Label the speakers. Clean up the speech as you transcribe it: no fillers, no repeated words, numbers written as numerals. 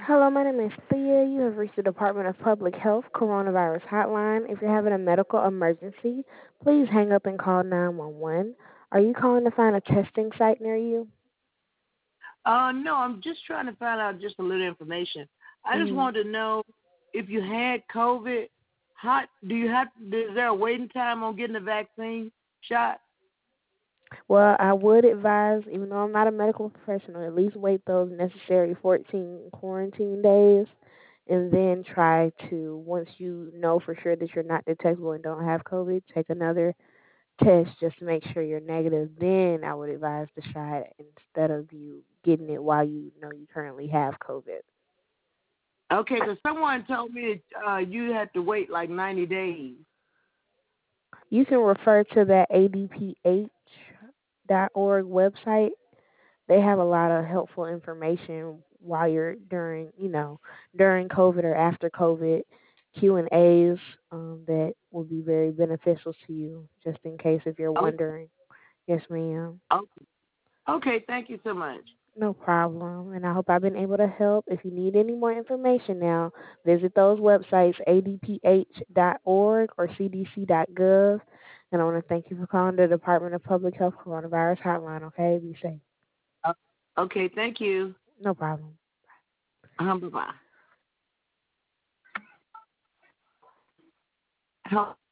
Speaker 1: Hello, my name is Thea. You have reached the Department of Public Health Coronavirus Hotline. If you're having a medical emergency, please hang up and call 911. Are you calling to find a testing site near you?
Speaker 2: No, I'm just trying to find out just a little information. I just
Speaker 1: Mm.
Speaker 2: wanted to know if you had COVID, how do you have? Is there a waiting time on getting the vaccine shot?
Speaker 1: Well, I would advise, even though I'm not a medical professional, at least wait those necessary 14 quarantine days and then try to, once you know for sure that you're not detectable and don't have COVID, take another test just to make sure you're negative. Then I would advise the shot instead of you getting it while you know you currently have COVID.
Speaker 2: Okay, because someone told me that you had to wait like 90 days.
Speaker 1: You can refer to that adph.org website. They have a lot of helpful information while you're during COVID or after COVID Q&As that will be very beneficial to you, just in case if you're
Speaker 2: Oh,
Speaker 1: wondering. Yes, ma'am.
Speaker 2: okay. Okay, thank you so much.
Speaker 1: No problem. And I hope I've been able to help. If you need any more information now, visit those websites, adph.org or cdc.gov. And I want to thank you for calling the Department of Public Health Coronavirus Hotline, okay? Be safe.
Speaker 2: Uh, okay, thank you.
Speaker 1: No problem.
Speaker 2: Bye bye.